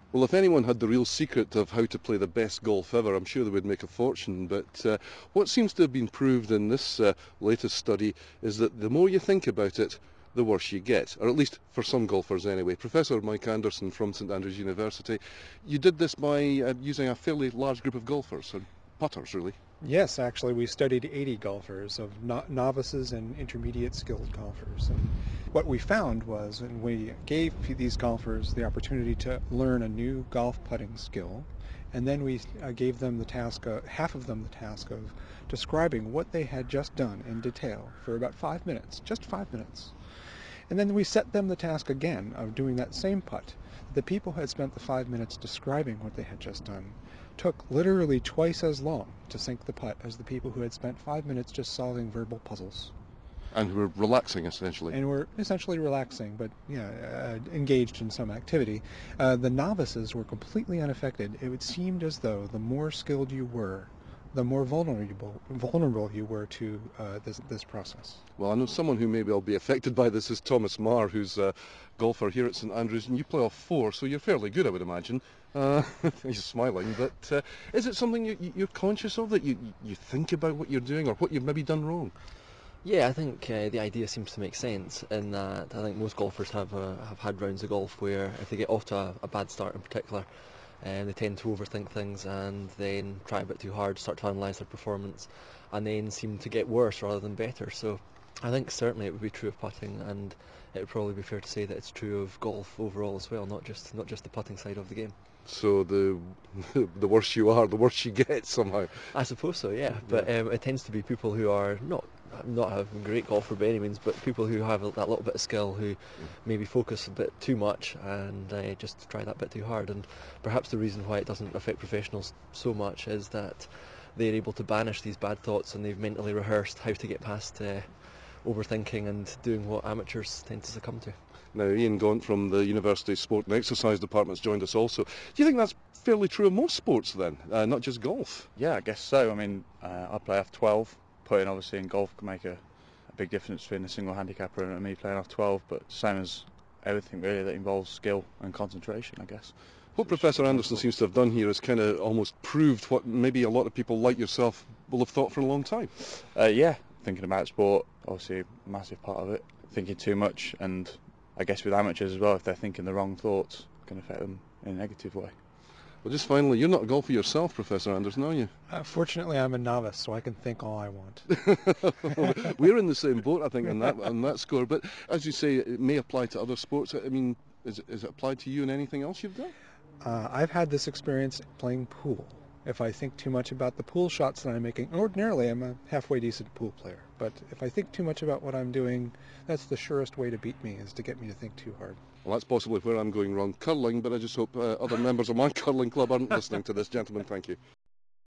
Well, if anyone had the real secret of how to play the best golf ever, I'm sure they would make a fortune. But what seems to have been proved in this latest study is that the more you think about it, the worse you get, or at least for some golfers anyway. Professor Mike Anderson from St Andrews University, you did this by using a fairly large group of golfers, or putters really. Yes, actually, we studied 80 golfers of novices and intermediate skilled golfers. And what we found was when we gave these golfers the opportunity to learn a new golf putting skill, and then we gave them the task, half of them the task of describing what they had just done in detail for about 5 minutes, just 5 minutes. And then we set them the task again of doing that same putt. The people who had spent the 5 minutes describing what they had just done took literally twice as long to sink the putt as the people who had spent 5 minutes just solving verbal puzzles. And we're relaxing essentially. And were essentially relaxing, but engaged in some activity. The novices were completely unaffected. It seemed as though the more skilled you were, the more vulnerable you were to this process. Well, I know someone who may well be affected by this is Thomas Marr, who's a golfer here at St Andrews, and you play off 4, so you're fairly good, I would imagine. He's smiling, but is it something you're conscious of, that you think about what you're doing or what you've maybe done wrong? Yeah, I think the idea seems to make sense in that I think most golfers have had rounds of golf where if they get off to a bad start in particular, they tend to overthink things and then try a bit too hard, start to analyse their performance, and then seem to get worse rather than better. So I think certainly it would be true of putting, and it would probably be fair to say that it's true of golf overall as well, not just the putting side of the game. So the the worse you are, the worse you get somehow. I suppose so, yeah. But it tends to be people who are not a great golfer by any means, but people who have that little bit of skill, who maybe focus a bit too much and just try that bit too hard. And perhaps the reason why it doesn't affect professionals so much is that they're able to banish these bad thoughts and they've mentally rehearsed how to get past overthinking and doing what amateurs tend to succumb to. Now, Ian Gaunt from the University Sport and Exercise Department's joined us also. Do you think that's fairly true of most sports then, not just golf? Yeah, I guess so. I mean, I play off 12. Putting obviously in golf can make a big difference between a single handicapper and me playing off 12, but same as everything really that involves skill and concentration, I guess. What Professor Anderson seems to have done here is kind of almost proved what maybe a lot of people like yourself will have thought for a long time. Yeah, thinking about sport, obviously a massive part of it. Thinking too much, and I guess with amateurs as well, if they're thinking the wrong thoughts, it can affect them in a negative way. Well, just finally, you're not a golfer yourself, Professor Anderson, are you? Fortunately, I'm a novice, so I can think all I want. We're in the same boat, I think, on that score. But as you say, it may apply to other sports. I mean, is it applied to you in anything else you've done? I've had this experience playing pool. If I think too much about the pool shots that I'm making, ordinarily I'm a halfway decent pool player, but if I think too much about what I'm doing, that's the surest way to beat me, is to get me to think too hard. Well, that's possibly where I'm going wrong. Curling, but I just hope other members of my curling club aren't listening to this. Gentlemen, thank you.